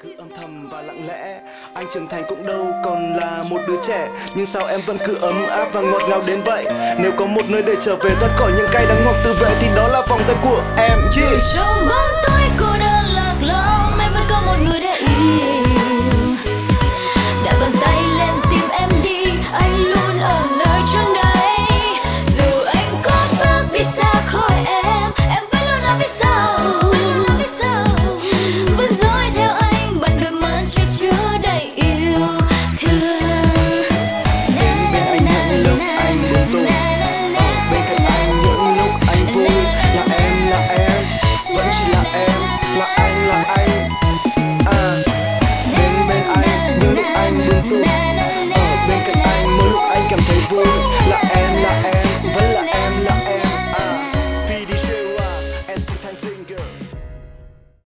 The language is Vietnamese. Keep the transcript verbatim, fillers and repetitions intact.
cứ âm thầm và lặng lẽ. Anh trưởng thành cũng đâu còn là một đứa trẻ, nhưng sao em vẫn cứ ấm áp và ngọt ngào đến vậy. Nếu có một nơi để trở về thoát khỏi những cay đắng ngọt tự vệ thì đó là vòng tay của em. Yeah.